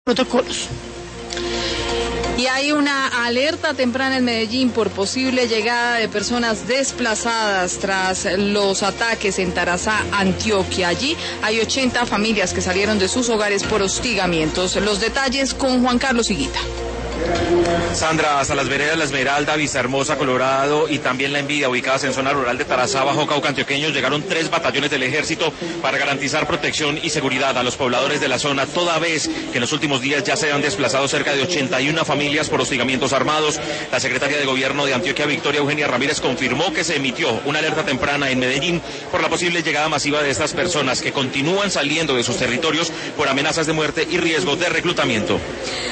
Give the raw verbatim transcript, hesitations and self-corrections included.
protocolos. Y hay una alerta temprana en Medellín por posible llegada de personas desplazadas tras los ataques en Tarazá, Antioquia. Allí hay ochenta familias que salieron de sus hogares por hostigamientos. Los detalles con Juan Carlos Higuita. Sandra, hasta las veredas La Esmeralda, Vistahermosa, Colorado y también La Envidia, ubicadas en zona rural de Tarazá, Bajo Cauca antioqueño, llegaron tres batallones del ejército para garantizar protección y seguridad a los pobladores de la zona, toda vez que en los últimos días ya se han desplazado cerca de ochenta y una familias por hostigamientos armados. La secretaria de Gobierno de Antioquia, Victoria Eugenia Ramírez, confirmó que se emitió una alerta temprana en Medellín por la posible llegada masiva de estas personas que continúan saliendo de sus territorios por amenazas de muerte y riesgo de reclutamiento.